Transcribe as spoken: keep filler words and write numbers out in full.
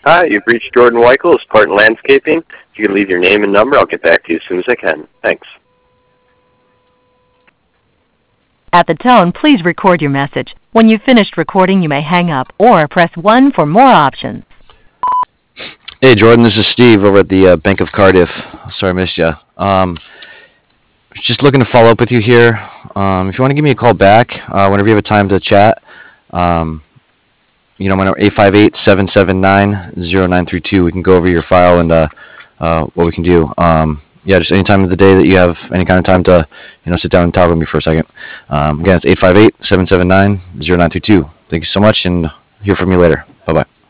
Hi, you've reached Jordan Weichel of Spartan Landscaping. If you could leave your name and number, I'll get back to you as soon as I can. Thanks. At the tone, please record your message. When you've finished recording, you may hang up or press one for more options. Hey, Jordan, this is Steve over at the uh, Bank of Cardiff. Sorry I missed you. Um, just looking to follow up with you here. Um, if you want to give me a call back uh, whenever you have a time to chat, um, you know, my number eight five eight, seven seven nine, zero nine three two. We can go over your file and uh, uh, what we can do. Um, yeah, just any time of the day that you have any kind of time to, you know, sit down and talk with me for a second. Um, again, it's eight five eight, seven seven nine, zero nine three two. Thank you so much, and hear from you later. Bye-bye.